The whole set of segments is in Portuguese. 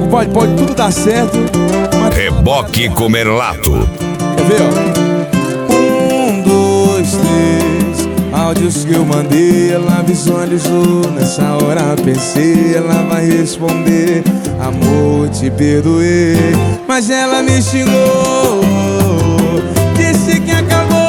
pode tudo dar certo. Reboque Comerlato. Quer ver, ó? 1, 2, 3. Áudios que eu mandei, ela visualizou. Nessa hora pensei, ela vai responder: amor, te perdoei. Mas ela me xingou, disse que acabou.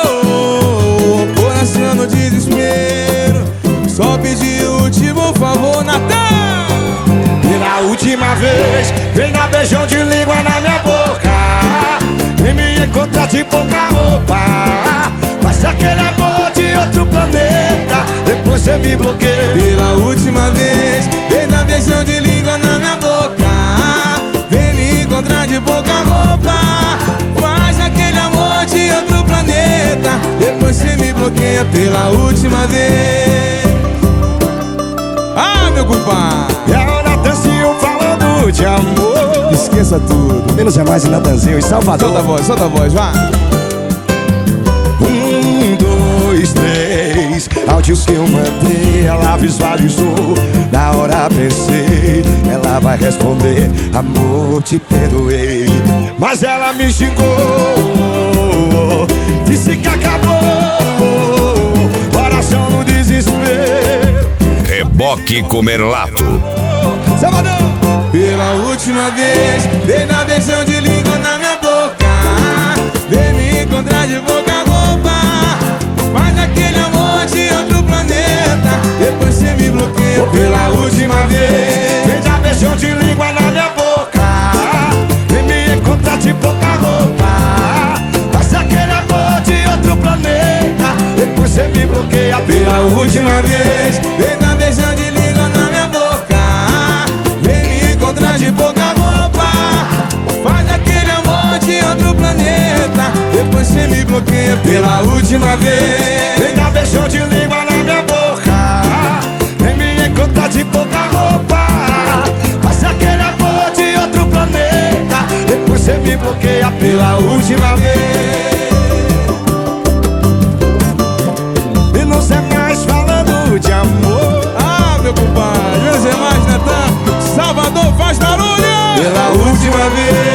Coração no desespero, só pedi o último favor, Natan. Pela última vez, vem dar beijão de língua na minha boca. Vem me encontrar de pouca roupa. Faz aquele amor de outro planeta, depois você me bloqueia. Pela última vez, vem dar beijão de língua na minha boca. Vem me encontrar de pouca roupa. Faz aquele amor de outro planeta, depois você me bloqueia. Pela última vez. Ah, meu compadre! E a Natanzinho falando de amor. Esqueça tudo. Menos é mais e Natanzinho em Salvador. Solta a voz, vai. 1, 2, 3. Áudios que eu mandei, ela visualizou. Na hora pensei, ela vai responder: amor, te perdoei. Mas ela me xingou, disse que acabou. Coração no desespero. Reboque Comerlato. Salvador! Pela última vez, vem dar beijão de língua na minha boca. Vem me encontrar de boca roupa. Faz aquele amor de outro planeta, depois você me bloqueia. Pela última vez, vem dar beijão de língua na minha boca. Vem me encontrar de pouca roupa. Faz aquele amor de outro planeta, depois você me bloqueia. Pela última vez, vem dar beijão de língua na minha boca. Vem me encontrar de pouca roupa. Faz aquele amor de outro planeta, depois você me bloqueia. Pela última vez, vem dar beijão de língua na minha boca. Vem me encontrar de pouca roupa. Faz aquele amor de outro planeta, depois você me bloqueia. Pela última vez. E não sei mais falando de amor. Ah, meu compadre, menos é mais, Natan. Salvador faz barulho. Pela última vez.